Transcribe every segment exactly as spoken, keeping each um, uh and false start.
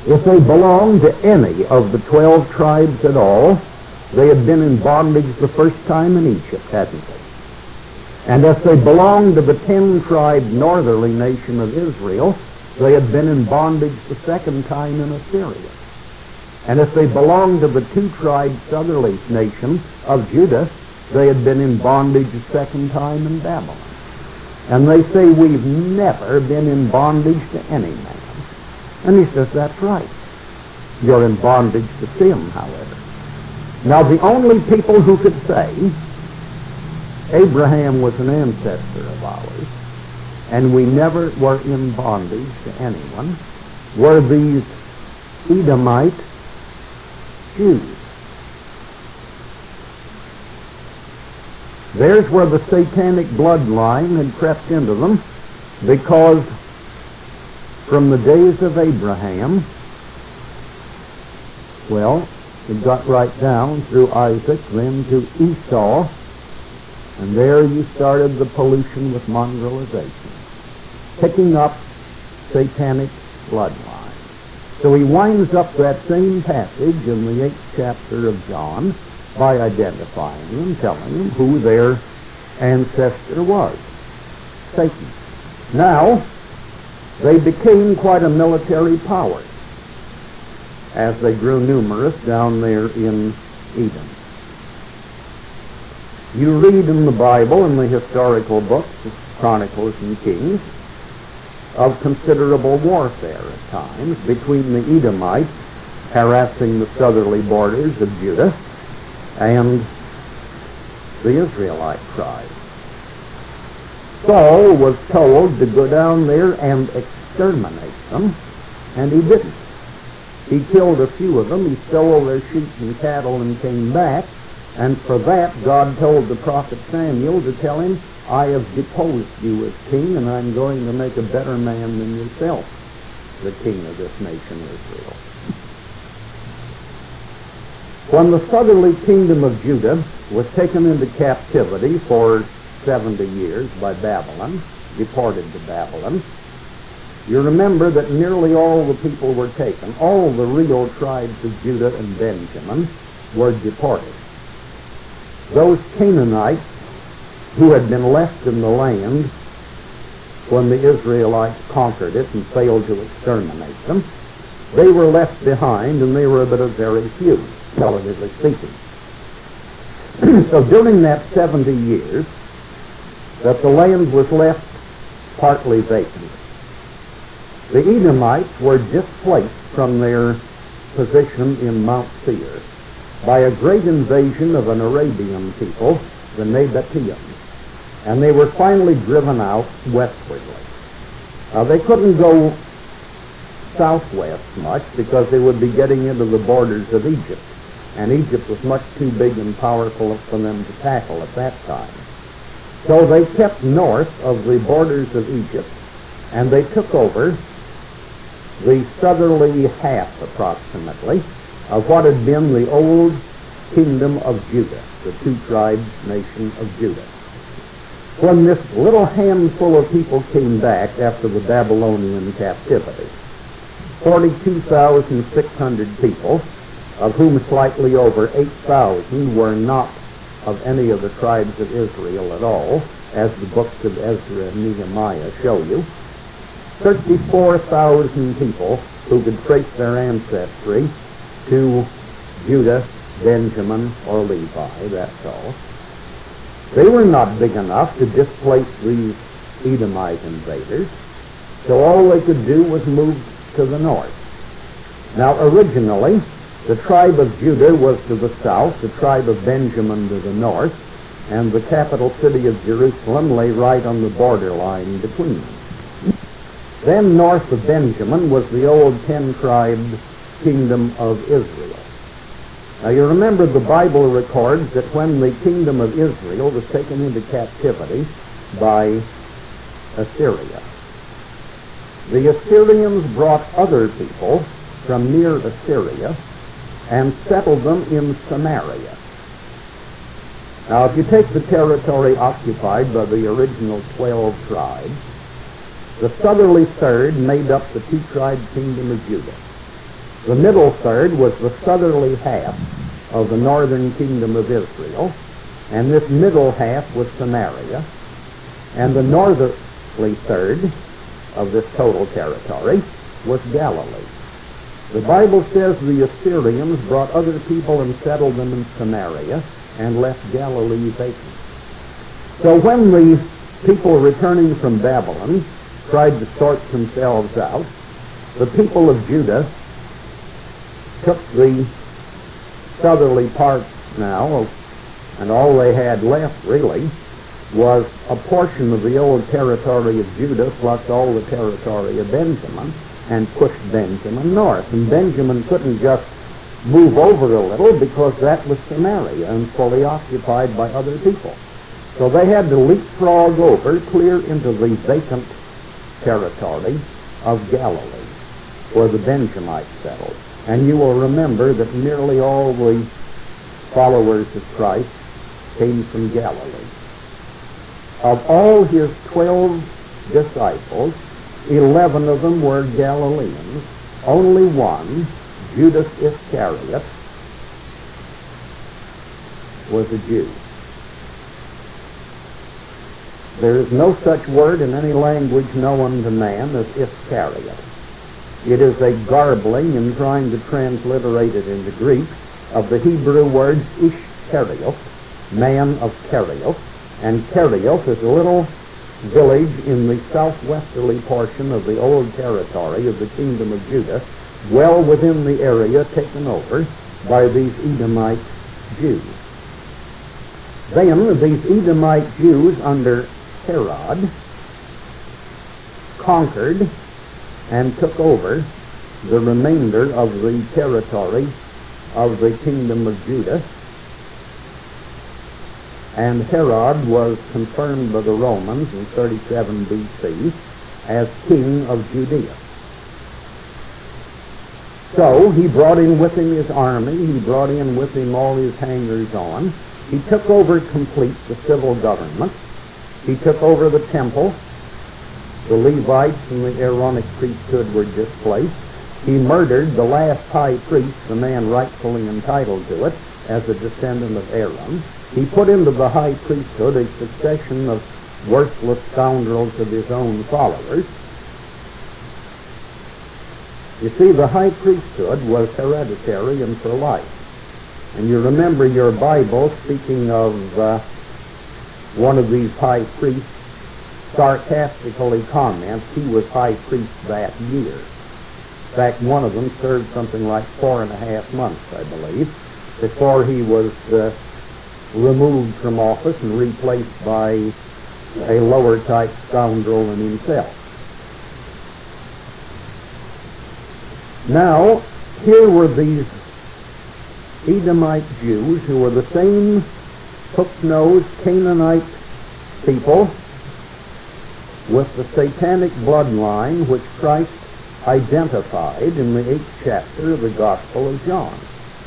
If they belonged to any of the twelve tribes at all, they had been in bondage the first time in Egypt, hadn't they? And if they belonged to the ten-tribe northerly nation of Israel, they had been in bondage the second time in Assyria. And if they belonged to the two-tribe southerly nation of Judah, they had been in bondage the second time in Babylon. And they say, we've never been in bondage to any man. And he says, that's right. You're in bondage to sin, however. Now, the only people who could say Abraham was an ancestor of ours, and we never were in bondage to anyone, were these Edomite Jews. There's where the satanic bloodline had crept into them, because from the days of Abraham, well, it got right down through Isaac, then to Esau, and there you started the pollution with mongrelization, picking up satanic bloodline. So he winds up that same passage in the eighth chapter of John by identifying them, telling them who their ancestor was, Satan. Now, they became quite a military power as they grew numerous down there in Edom. You read in the Bible, in the historical books, Chronicles and Kings, of considerable warfare at times between the Edomites harassing the southerly borders of Judah and the Israelite tribe. Saul was told to go down there and exterminate them, and he didn't. He killed a few of them, he stole their sheep and cattle and came back, and for that God told the prophet Samuel to tell him, I have deposed you as king, and I'm going to make a better man than yourself, the king of this nation Israel. When the southerly kingdom of Judah was taken into captivity for seventy years by Babylon, deported to Babylon, you remember that nearly all the people were taken. All the real tribes of Judah and Benjamin were deported. Those Canaanites who had been left in the land when the Israelites conquered it and failed to exterminate them, they were left behind, and they were but a very few, relatively speaking. So during that seventy years, that the land was left partly vacant, the Edomites were displaced from their position in Mount Seir by a great invasion of an Arabian people, the Nabateans, and they were finally driven out westwardly. Uh, they couldn't go southwest much because they would be getting into the borders of Egypt, and Egypt was much too big and powerful for them to tackle at that time. So they kept north of the borders of Egypt, and they took over the southerly half, approximately, of what had been the old kingdom of Judah, the two-tribe nation of Judah. When this little handful of people came back after the Babylonian captivity, forty-two thousand six hundred people, of whom slightly over eight thousand were not of any of the tribes of Israel at all, as the books of Ezra and Nehemiah show you, thirty-four thousand people who could trace their ancestry to Judah, Benjamin, or Levi, that's all. They were not big enough to displace these Edomite invaders, so all they could do was move to the north. Now, originally, the tribe of Judah was to the south, the tribe of Benjamin to the north, and the capital city of Jerusalem lay right on the borderline between them. Then north of Benjamin was the old ten-tribe kingdom of Israel. Now you remember the Bible records that when the kingdom of Israel was taken into captivity by Assyria, the Assyrians brought other people from near Assyria and settled them in Samaria. Now if you take the territory occupied by the original twelve tribes, the southerly third made up the two-tribe kingdom of Judah. The middle third was the southerly half of the northern kingdom of Israel, and this middle half was Samaria, and the northerly third of this total territory was Galilee. The Bible says the Assyrians brought other people and settled them in Samaria and left Galilee vacant. So when the people returning from Babylon tried to sort themselves out, the people of Judah took the southerly part now, and all they had left really was a portion of the old territory of Judah plus all the territory of Benjamin, and pushed Benjamin north. And Benjamin couldn't just move over a little because that was Samaria and fully occupied by other people. So they had to leapfrog over clear into the vacant territory of Galilee, where the Benjamites settled. And you will remember that nearly all the followers of Christ came from Galilee. Of all his twelve disciples, eleven of them were Galileans. Only one, Judas Iscariot, was a Jew. There is no such word in any language known to man as Iscariot. It is a garbling in trying to transliterate it into Greek of the Hebrew word Ishkarioth, man of Kerioth, and Kerioth is a little village in the southwesterly portion of the old territory of the kingdom of Judah, well within the area taken over by these Edomite Jews. Then these Edomite Jews under Herod conquered and took over the remainder of the territory of the kingdom of Judah, and Herod was confirmed by the Romans in thirty-seven B C as king of Judea. So he brought in with him his army, he brought in with him all his hangers-on. He took over complete the civil government. He took over the temple. The Levites and the Aaronic priesthood were displaced. He murdered the last high priest, the man rightfully entitled to it, as a descendant of Aaron. He put into the high priesthood a succession of worthless scoundrels of his own followers. You see, the high priesthood was hereditary and for life. And you remember your Bible speaking of uh, one of these high priests sarcastically comments he was high priest that year. In fact, one of them served something like four and a half months, I believe, before he was uh, removed from office and replaced by a lower type scoundrel than himself. Now, here were these Edomite Jews who were the same hook-nosed Canaanite people with the satanic bloodline which Christ identified in the eighth chapter of the Gospel of John.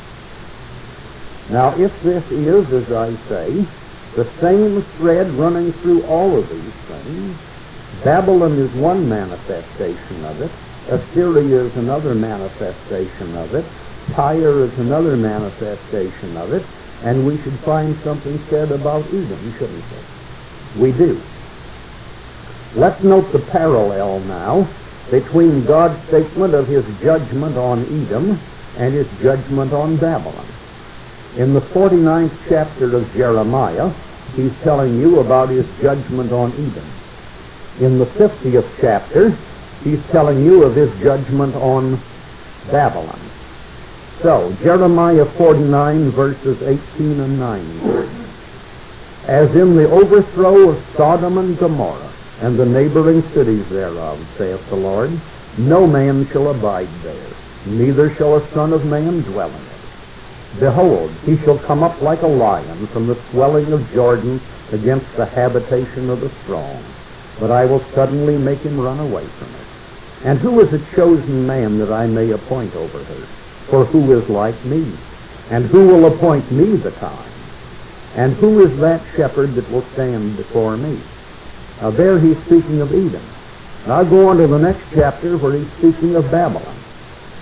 Now, if this is, as I say, the same thread running through all of these things, Babylon is one manifestation of it, Assyria is another manifestation of it, Tyre is another manifestation of it, and we should find something said about Edom, shouldn't we? We do. Let's note the parallel now between God's statement of his judgment on Edom and his judgment on Babylon. In the forty-ninth chapter of Jeremiah, he's telling you about his judgment on Edom. In the fiftieth chapter, he's telling you of his judgment on Babylon. So, Jeremiah forty-nine, verses eighteen and nineteen. As in the overthrow of Sodom and Gomorrah, and the neighboring cities thereof, saith the Lord, no man shall abide there, neither shall a son of man dwell in it. Behold, he shall come up like a lion from the swelling of Jordan against the habitation of the strong, but I will suddenly make him run away from it. And who is a chosen man that I may appoint over her? For who is like me? And who will appoint me the time? And who is that shepherd that will stand before me? Now there he's speaking of Edom. Now I'll go on to the next chapter where he's speaking of Babylon.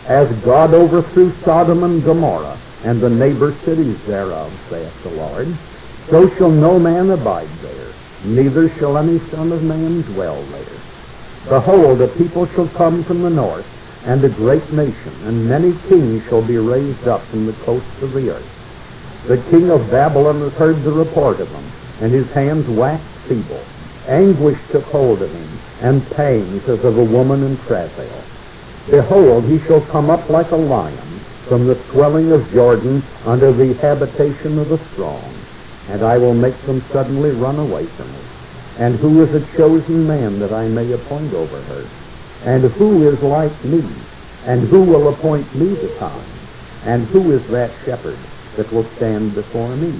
As God overthrew Sodom and Gomorrah, and the neighbor cities thereof, saith the Lord, so shall no man abide there, neither shall any son of man dwell there. Behold, a people shall come from the north, and a great nation, and many kings shall be raised up from the coasts of the earth. The king of Babylon has heard the report of them, and his hands waxed feeble. Anguish took hold of him, and pangs as of a woman in travail. Behold, he shall come up like a lion from the swelling of Jordan under the habitation of the strong, and I will make them suddenly run away from me. And who is a chosen man that I may appoint over her? And who is like me? And who will appoint me the time? And who is that shepherd that will stand before me?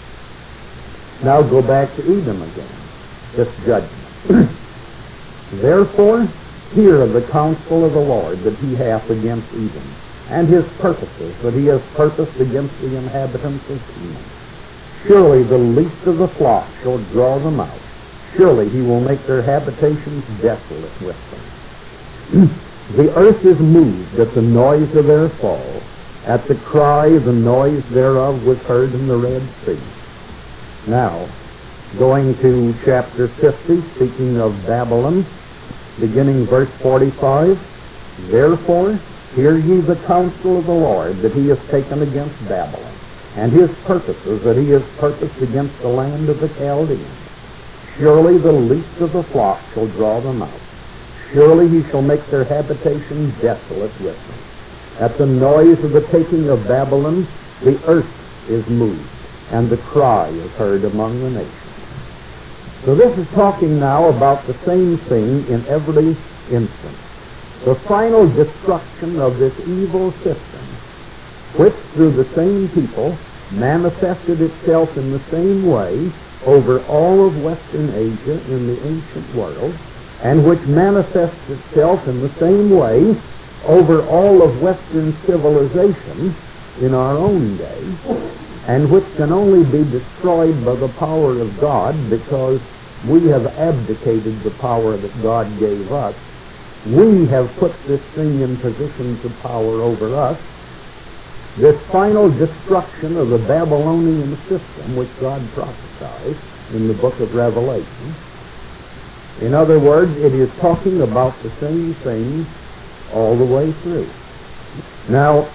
Now go back to Edom again, this judgment. Therefore, hear the counsel of the Lord that he hath against Edom, and his purposes that he has purposed against the inhabitants of Canaan. Surely the least of the flock shall draw them out. Surely he will make their habitations desolate with them. The earth is moved at the noise of their fall. At the cry, the noise thereof was heard in the Red Sea. Now, going to chapter fifty, speaking of Babylon, beginning verse forty-five, Therefore, hear ye the counsel of the Lord that he has taken against Babylon, and his purposes that he has purposed against the land of the Chaldeans. Surely the least of the flock shall draw them out. Surely he shall make their habitation desolate with them. At the noise of the taking of Babylon, the earth is moved, and the cry is heard among the nations. So this is talking now about the same thing in every instance. The final destruction of this evil system, which through the same people manifested itself in the same way over all of Western Asia in the ancient world, and which manifests itself in the same way over all of Western civilization in our own day, and which can only be destroyed by the power of God because we have abdicated the power that God gave us. We have put this thing in positions of power over us. This final destruction of the Babylonian system, which God prophesied in the book of Revelation. In other words, it is talking about the same thing all the way through. Now,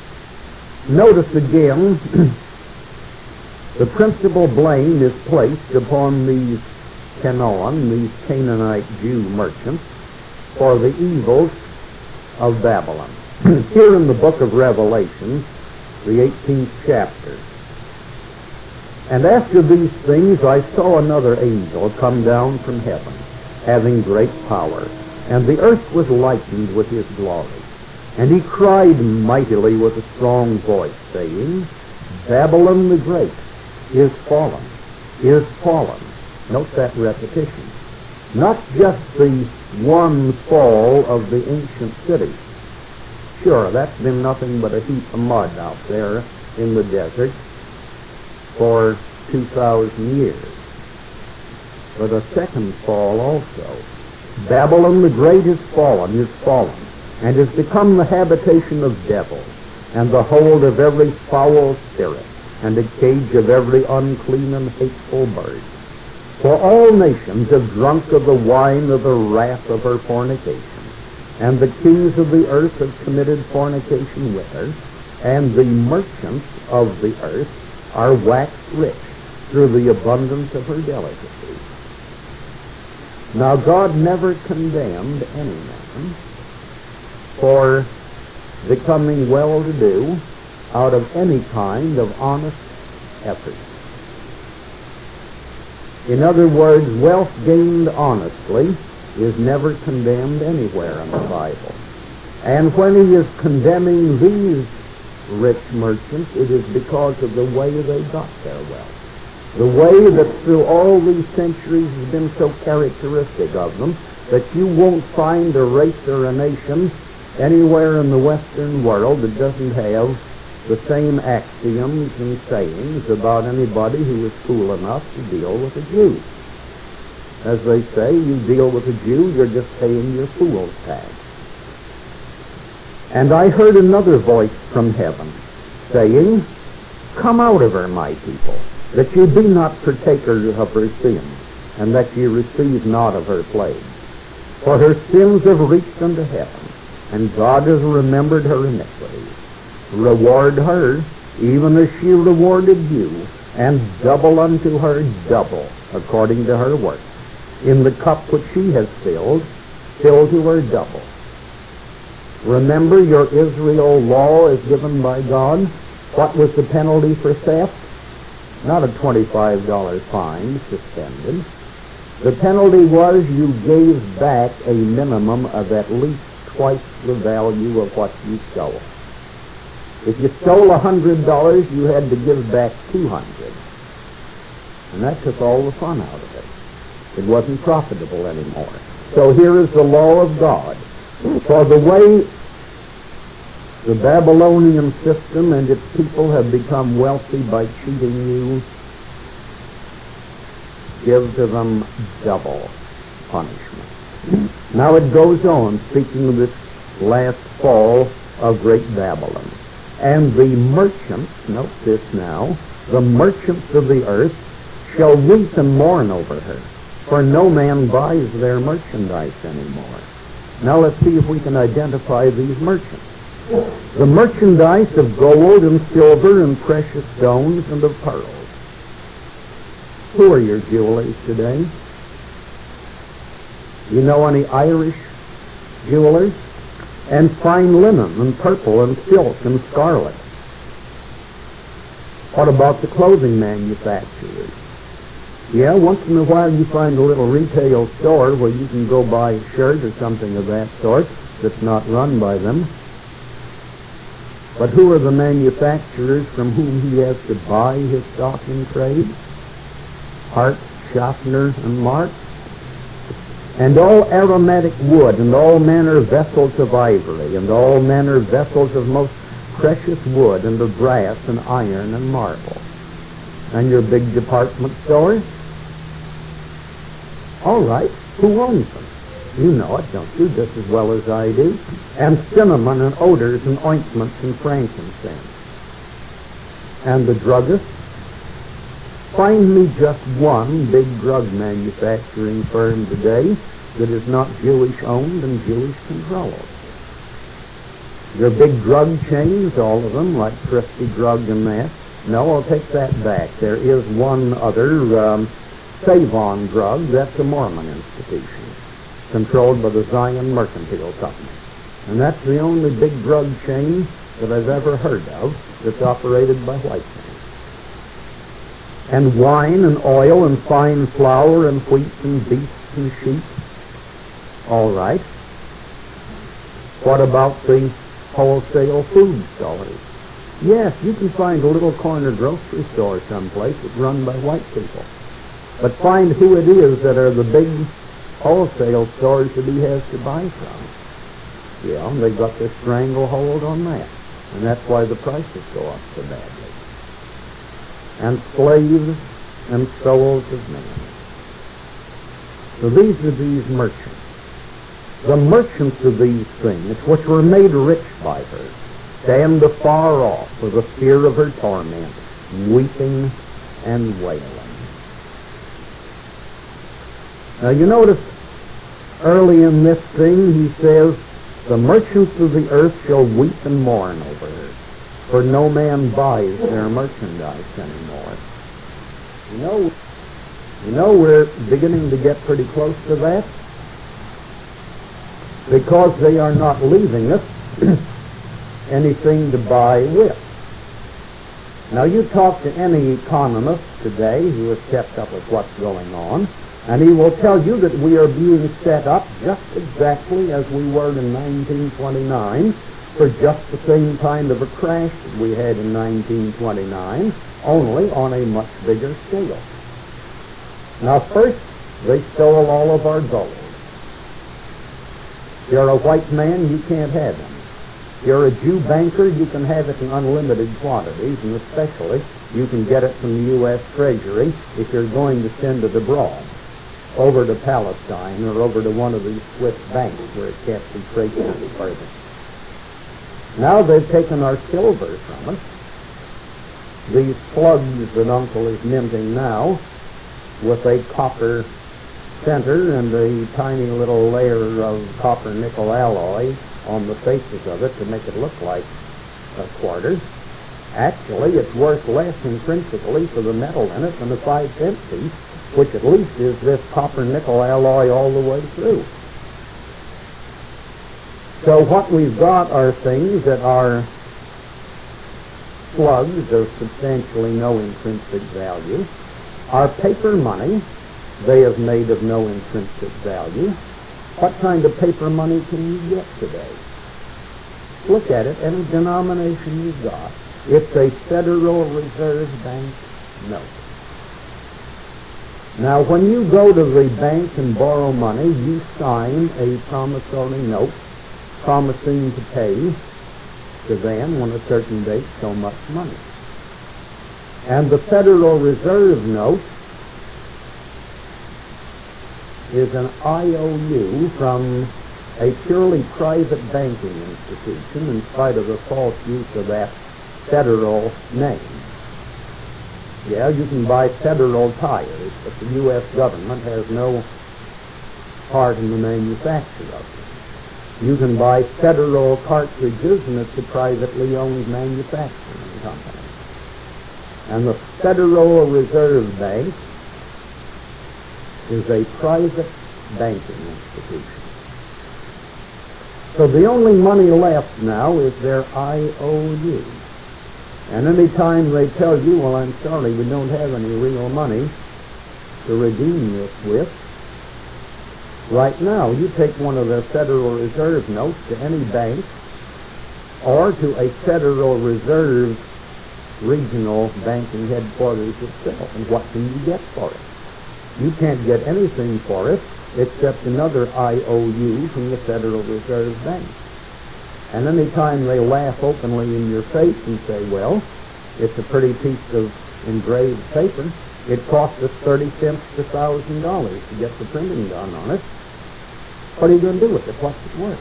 notice again, the principal blame is placed upon these Canaan, these Canaanite Jew merchants, for the evils of Babylon. Here in the book of Revelation, the eighteenth chapter. And after these things I saw another angel come down from heaven, having great power, and the earth was lightened with his glory. And he cried mightily with a strong voice, saying, Babylon the Great is fallen, is fallen. Note that repetition. Not just the one fall of the ancient city. Sure, that's been nothing but a heap of mud out there in the desert for two thousand years. But a second fall also. Babylon the Great is fallen, is fallen, and has become the habitation of devils, and the hold of every foul spirit, and a cage of every unclean and hateful bird. For all nations have drunk of the wine of the wrath of her fornication, and the kings of the earth have committed fornication with her, and the merchants of the earth are waxed rich through the abundance of her delicacies. Now God never condemned any man for becoming well-to-do out of any kind of honest effort. In other words, wealth gained honestly is never condemned anywhere in the Bible. And when he is condemning these rich merchants, it is because of the way they got their wealth. The way that through all these centuries has been so characteristic of them that you won't find a race or a nation anywhere in the Western world that doesn't have the same axioms and sayings about anybody who is fool enough to deal with a Jew. As they say, you deal with a Jew, you're just paying your fool's tax. And I heard another voice from heaven, saying, Come out of her, my people, that ye be not partakers of her sins, and that ye receive not of her plagues. For her sins have reached unto heaven, and God has remembered her iniquities. Reward her, even as she rewarded you, and double unto her double, according to her work. In the cup which she has filled, fill to her double. Remember, your Israel law is given by God. What was the penalty for theft? Not a twenty-five dollar fine, suspended. The penalty was you gave back a minimum of at least twice the value of what you stole. If you stole a hundred dollars, you had to give back two hundred, and that took all the fun out of it. It wasn't profitable anymore. So here is the law of God. For the way the Babylonian system and its people have become wealthy by cheating you, give to them double punishment. Now it goes on, speaking of this last fall of great Babylon. And the merchants, note this now, the merchants of the earth shall weep and mourn over her, for no man buys their merchandise anymore. Now let's see if we can identify these merchants. The merchandise of gold and silver and precious stones and of pearls. Who are your jewelers today? You know any Irish jewelers? And fine linen and purple and silk and scarlet. What about the clothing manufacturers? Yeah, once in a while you find a little retail store where you can go buy a shirt or something of that sort that's not run by them. But who are the manufacturers from whom he has to buy his stock in trade? Hart, Schaffner, and Mark. And all aromatic wood, and all manner vessels of ivory, and all manner vessels of most precious wood, and of brass, and iron, and marble. And your big department stores? All right, who owns them? You know it, don't you, just as well as I do. And cinnamon, and odors, and ointments, and frankincense. And the druggists? Find me just one big drug manufacturing firm today that is not Jewish-owned and Jewish-controlled. Your big drug chains, all of them, like Thrifty Drug and that. No, I'll take that back. There is one other, um, Save-On Drug. That's a Mormon institution, controlled by the Zion Mercantile Company. And that's the only big drug chain that I've ever heard of that's operated by white men. And wine and oil and fine flour and wheat and beasts and sheep. All right. What about the wholesale food stores? Yes, you can find a little corner grocery store someplace that's run by white people. But find who it is that are the big wholesale stores that he has to buy from. Yeah, and they've got their stranglehold on that. And that's why the prices go up so badly. And slaves and souls of men. So these are these merchants. The merchants of these things, which were made rich by her, stand afar off for the fear of her torment, weeping and wailing. Now you notice early in this thing he says, the merchants of the earth shall weep and mourn over her, for no man buys their merchandise anymore. You know, you know we're beginning to get pretty close to that, because they are not leaving us anything to buy with. Now you talk to any economist today who has kept up with what's going on, and he will tell you that we are being set up just exactly as we were in nineteen twenty-nine, for just the same kind of a crash that we had in nineteen twenty-nine, only on a much bigger scale. Now first, they stole all of our gold. If you're a white man, you can't have it. If you're a Jew banker, you can have it in unlimited quantities, and especially you can get it from the U S Treasury if you're going to send it abroad, over to Palestine or over to one of these Swiss banks where it can't be traced any further. Now they've taken our silver from us. These slugs that Uncle is minting now, with a copper center and a tiny little layer of copper nickel alloy on the faces of it to make it look like a quarter. Actually, it's worth less intrinsically for the metal in it than a five cent piece, which at least is this copper nickel alloy all the way through. So what we've got are things that are slugs of substantially no intrinsic value. Our paper money, they have made of no intrinsic value. What kind of paper money can you get today? Look at it, any denomination you've got. It's a Federal Reserve Bank note. Now, when you go to the bank and borrow money, you sign a promissory note promising to pay to them on a certain date so much money. And the Federal Reserve note is an I O U from a purely private banking institution, in spite of the false use of that federal name. Yeah, you can buy Federal tires, but the U S government has no part in the manufacture of them. You can buy Federal cartridges, and it's a privately owned manufacturing company. And the Federal Reserve Bank is a private banking institution. So the only money left now is their I O U. And any time they tell you, well, I'm sorry, we don't have any real money to redeem this with, right now, you take one of their Federal Reserve notes to any bank or to a Federal Reserve regional banking headquarters itself, and what can you get for it? You can't get anything for it except another I O U from the Federal Reserve Bank. And any time they laugh openly in your face and say, well, it's a pretty piece of engraved paper, it cost us thirty cents to one thousand dollars to get the printing done on it. What are you going to do with it? What's it worth?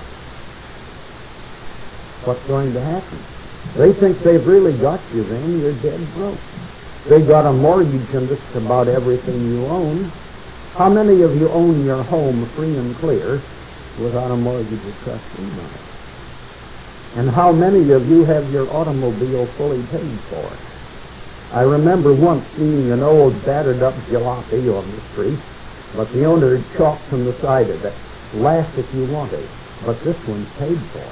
What's going to happen? They think they've really got you then, you're dead broke. They got a mortgage on just about everything you own. How many of you own your home free and clear without a mortgage or trustee on it? And how many of you have your automobile fully paid for? I remember once seeing an old battered up jalopy on the street, but the owner had chalked on the side of it, laugh if you want it, but this one's paid for.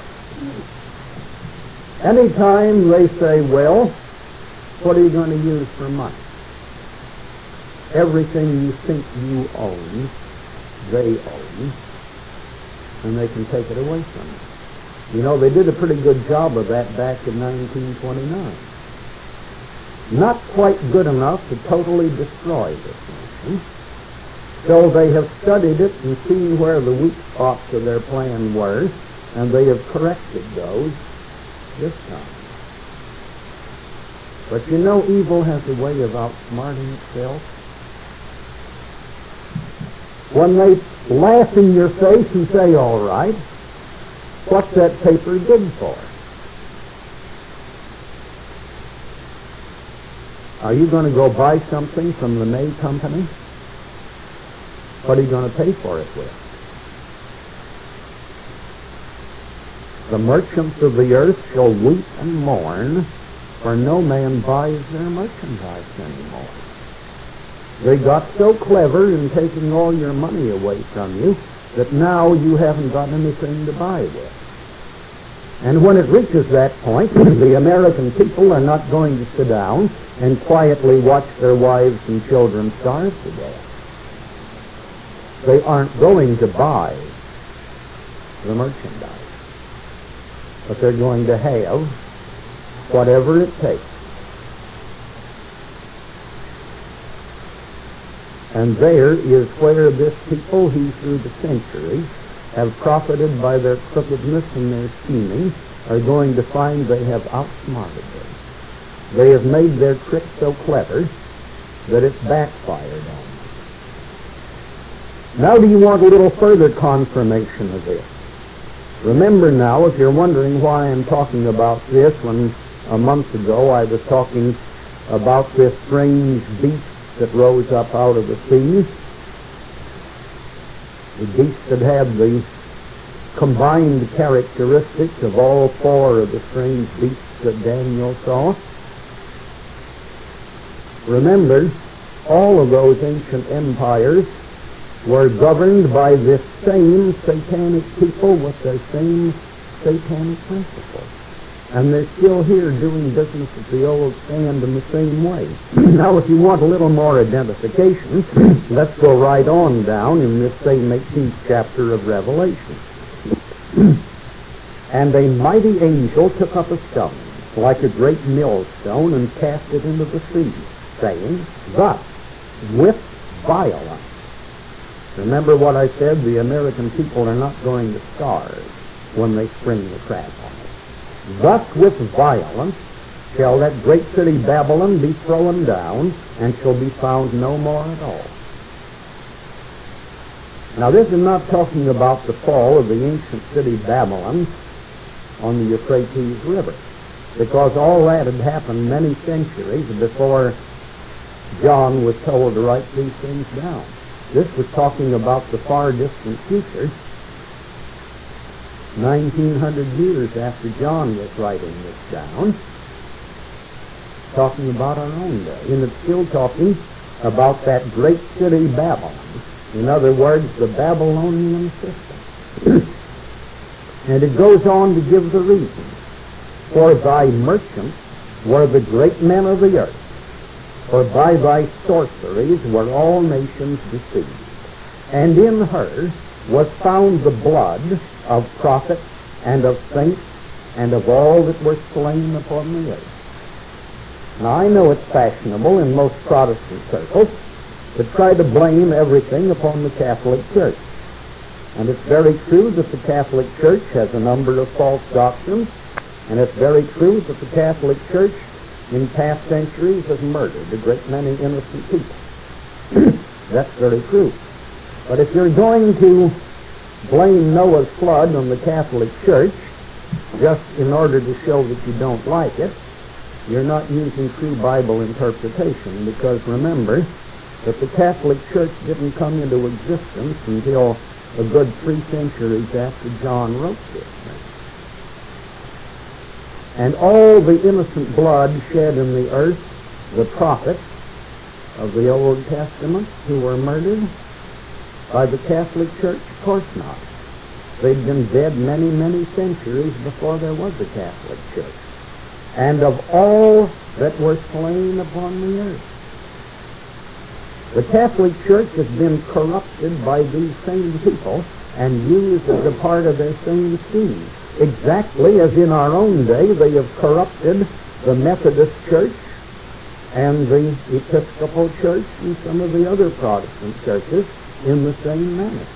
Anytime they say, well, what are you going to use for money? Everything you think you own, they own, and they can take it away from you. You know, they did a pretty good job of that back in nineteen twenty-nine. Not quite good enough to totally destroy this nation. So they have studied it and seen where the weak spots of their plan were, and they have corrected those this time. But you know, evil has a way of outsmarting itself. When they laugh in your face and say, all right, what's that paper good for? Are you going to go buy something from the May Company? What are you going to pay for it with? The merchants of the earth shall weep and mourn, for no man buys their merchandise anymore. They got so clever in taking all your money away from you that now you haven't got anything to buy with. And when it reaches that point, the American people are not going to sit down and quietly watch their wives and children starve to death. They aren't going to buy the merchandise, but they're going to have whatever it takes. And there is where this people who through the centuries have profited by their crookedness and their scheming are going to find they have outsmarted them. They have made their trick so clever that it's backfired on them. Now do you want a little further confirmation of this? Remember now, if you're wondering why I'm talking about this, when a month ago I was talking about this strange beast that rose up out of the sea, the beast that had the combined characteristics of all four of the strange beasts that Daniel saw. Remember, all of those ancient empires were governed by this same satanic people with their same satanic principles. And they're still here doing business at the old stand in the same way. Now, if you want a little more identification, let's go right on down in this same eighteenth chapter of Revelation. And a mighty angel took up a stone, like a great millstone, and cast it into the sea, saying, thus, with violence. Remember what I said, the American people are not going to starve when they spring the trap on it. Thus with violence shall that great city Babylon be thrown down, and shall be found no more at all. Now this is not talking about the fall of the ancient city Babylon on the Euphrates River, because all that had happened many centuries before John was told to write these things down. This was talking about the far distant future, nineteen hundred years after John was writing this down, talking about our own day. And it's still talking about that great city Babylon. In other words, the Babylonian system. And it goes on to give the reason. For thy merchants were the great men of the earth, for by thy sorceries were all nations deceived. And in her was found the blood of prophets and of saints and of all that were slain upon the earth. Now I know it's fashionable in most Protestant circles to try to blame everything upon the Catholic Church. And it's very true that the Catholic Church has a number of false doctrines, and it's very true that the Catholic Church in past centuries has murdered a great many innocent people. That's very true. But if you're going to blame Noah's flood on the Catholic Church just in order to show that you don't like it, you're not using true Bible interpretation, because remember that the Catholic Church didn't come into existence until a good three centuries after John wrote this thing. And all the innocent blood shed in the earth, the prophets of the Old Testament who were murdered by the Catholic Church? Of course not. They'd been dead many, many centuries before there was a Catholic Church. And of all that were slain upon the earth, the Catholic Church has been corrupted by these same people and used as a part of their same scheme. Exactly as in our own day they have corrupted the Methodist Church and the Episcopal Church and some of the other Protestant churches in the same manner.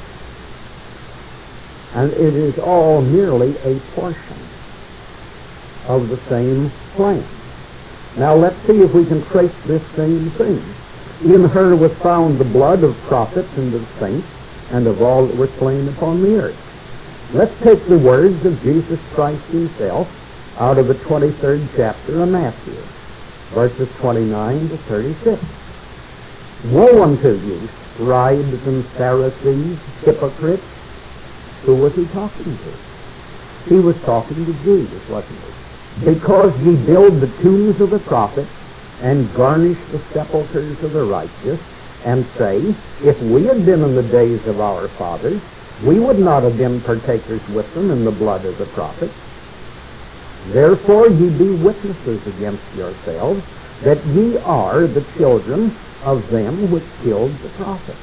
And it is all merely a portion of the same plan. Now let's see if we can trace this same thing. In her was found the blood of prophets and of saints and of all that were slain upon the earth. Let's take the words of Jesus Christ himself out of the twenty-third chapter of Matthew, verses twenty-nine to thirty-six. Woe unto you, scribes and Pharisees, hypocrites! Who was he talking to? He was talking to Jews, wasn't he? Because ye build the tombs of the prophets and garnish the sepulchres of the righteous, and say, if we had been in the days of our fathers, we would not have been partakers with them in the blood of the prophets. Therefore ye be witnesses against yourselves that ye are the children of them which killed the prophets.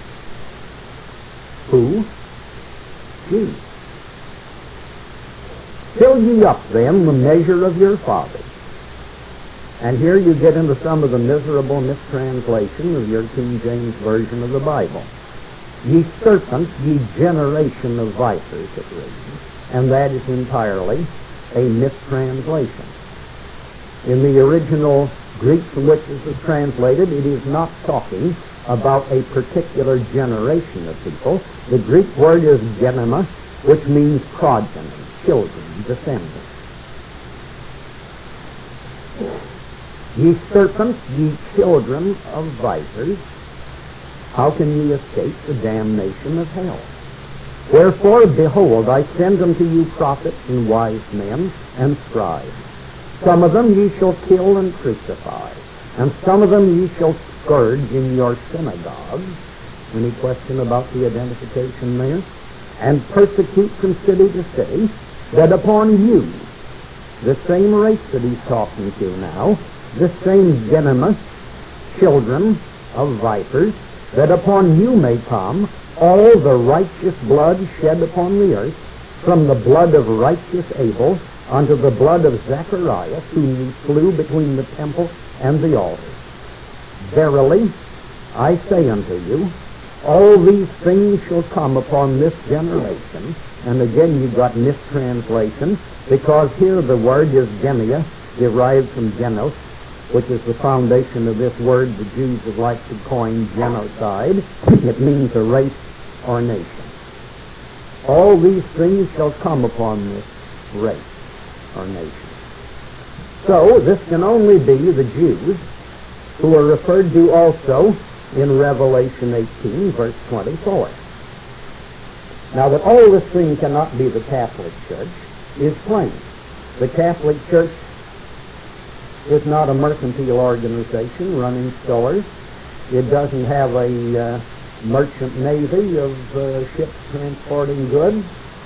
Who? Jews. Fill ye up then the measure of your fathers. And here you get into some of the miserable mistranslation of your King James Version of the Bible. Ye serpents, ye generation of vipers, it reads. And that is entirely a mistranslation. In the original Greek from which this is translated, it is not talking about a particular generation of people. The Greek word is genema, which means progeny, children, descendants. Ye serpents, ye children of vipers, how can ye escape the damnation of hell? Wherefore, behold, I send unto you prophets and wise men and scribes. Some of them ye shall kill and crucify, and some of them ye shall scourge in your synagogues. Any question about the identification there? And persecute from city to city, that upon you, the same race that he's talking to now, this same venomous children of vipers, that upon you may come all the righteous blood shed upon the earth, from the blood of righteous Abel unto the blood of Zacharias, whom ye slew between the temple and the altar. Verily, I say unto you, all these things shall come upon this generation. And again you've got mistranslation, because here the word is genia, derived from genos, which is the foundation of this word the Jews would like to coin genocide. It means a race or nation. All these things shall come upon this race or nation. So this can only be the Jews, who are referred to also in Revelation eighteen, verse twenty-four. Now that all this thing cannot be the Catholic Church is plain. The Catholic Church is not a mercantile organization running stores. It doesn't have a uh, merchant navy of uh, ships transporting goods.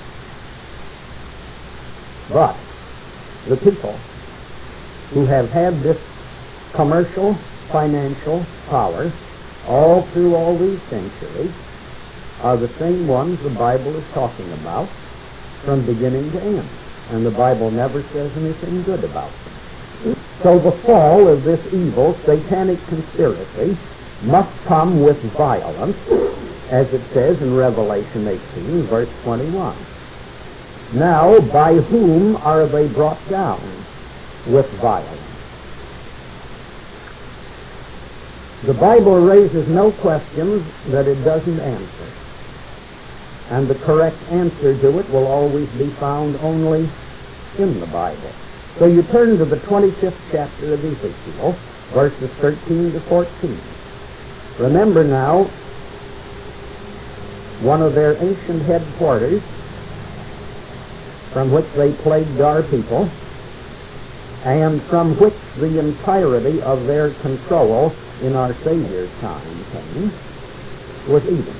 But the people who have had this commercial, financial power all through all these centuries are the same ones the Bible is talking about from beginning to end. And the Bible never says anything good about them. So the fall of this evil satanic conspiracy must come with violence, as it says in Revelation eighteen, verse twenty-one. Now, by whom are they brought down with violence? The Bible raises no questions that it doesn't answer. And the correct answer to it will always be found only in the Bible. So you turn to the twenty-fifth chapter of Ezekiel, verses thirteen to fourteen. Remember now, one of their ancient headquarters from which they plagued our people, and from which the entirety of their control in our Savior's time came, was Edom.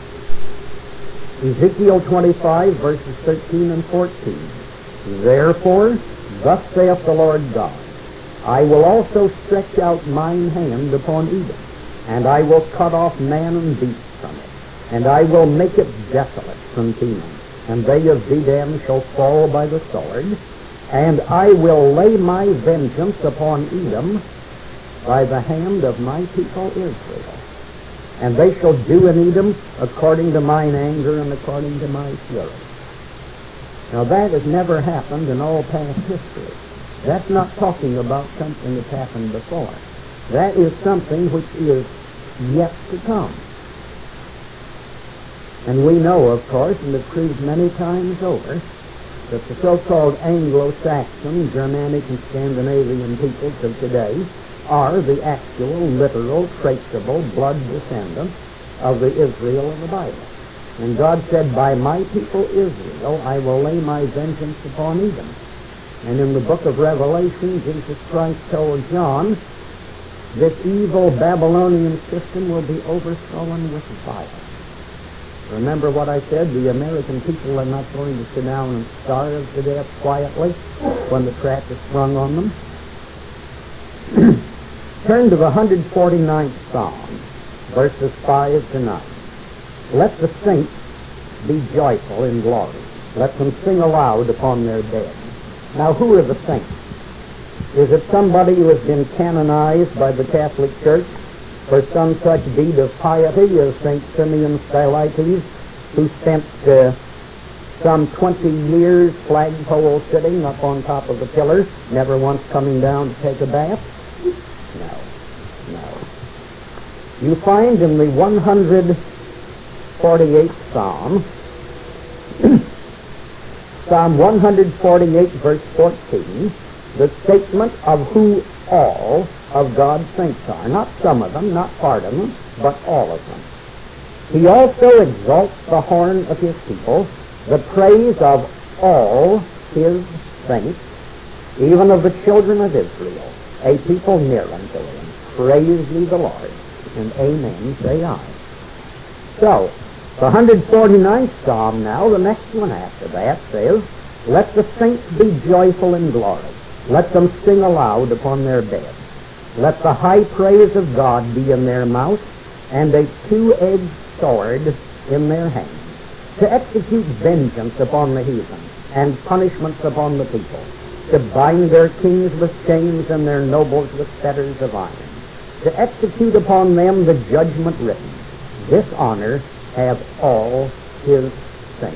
Ezekiel twenty-five, verses thirteen and fourteen. Therefore, thus saith the Lord God, I will also stretch out mine hand upon Edom, and I will cut off man and beast from it, and I will make it desolate from Teman, and they of Dedan shall fall by the sword, and I will lay my vengeance upon Edom by the hand of my people Israel. And they shall do in Edom according to mine anger and according to my fury. Now that has never happened in all past history. That's not talking about something that's happened before. That is something which is yet to come. And we know, of course, and have proved many times over, that the so-called Anglo-Saxon, Germanic, and Scandinavian peoples of today are the actual, literal, traceable blood descendants of the Israel of the Bible. And God said, by my people Israel I will lay my vengeance upon Edom. And in the book of Revelation, Jesus Christ told John, this evil Babylonian system will be overthrown with violence. Remember what I said, the American people are not going to sit down and starve to death quietly when the trap is sprung on them. Turn to the one hundred forty-ninth Psalm, verses five to nine. Let the saints be joyful in glory. Let them sing aloud upon their beds. Now, who are the saints? Is it somebody who has been canonized by the Catholic Church for some such deed of piety as Saint Simeon Stylites, who spent uh, some twenty years flagpole sitting up on top of the pillar, never once coming down to take a bath? No, no. You find in the one hundred forty-eighth Psalm Psalm one forty-eight, verse fourteen, the statement of who all of God's saints are. Not some of them, not part of them, but all of them. He also exalts the horn of his people, the praise of all his saints, even of the children of Israel, a people near unto him. Praise ye the Lord, and amen say I. So, the one forty-ninth Psalm now, the next one after that, says, let the saints be joyful in glory. Let them sing aloud upon their beds. Let the high praise of God be in their mouth, and a two-edged sword in their hand, to execute vengeance upon the heathen, and punishments upon the people, to bind their kings with chains and their nobles with fetters of iron, to execute upon them the judgment written. This honor have all his saints.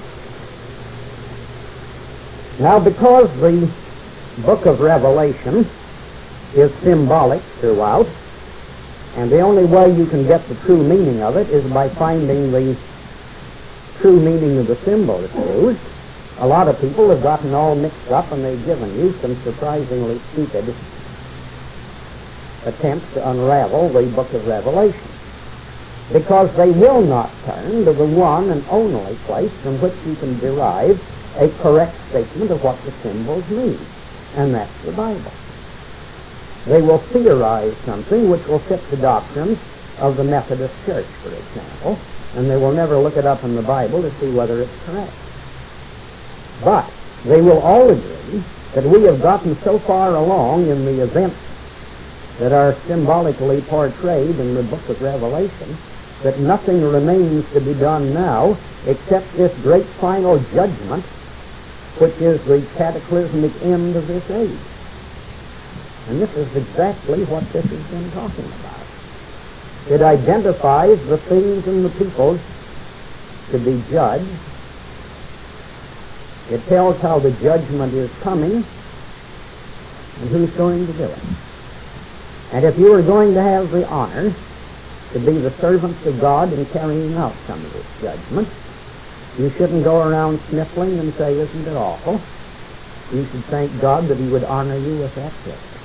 Now, because the book of Revelation is symbolic throughout, and the only way you can get the true meaning of it is by finding the true meaning of the symbol it's used, a lot of people have gotten all mixed up, and they've given you some surprisingly stupid attempts to unravel the book of Revelation, because they will not turn to the one and only place from which you can derive a correct statement of what the symbols mean, and that's the Bible. They will theorize something which will fit the doctrines of the Methodist Church, for example, and they will never look it up in the Bible to see whether it's correct. But they will all agree that we have gotten so far along in the events that are symbolically portrayed in the book of Revelation that nothing remains to be done now except this great final judgment, which is the cataclysmic end of this age. And this is exactly what this has been talking about. It identifies the things and the peoples to be judged. It tells how the judgment is coming and who's going to do it. And if you are going to have the honor to be the servants of God in carrying out some of this judgment, you shouldn't go around sniffling and say, isn't it awful? You should thank God that he would honor you with that gift.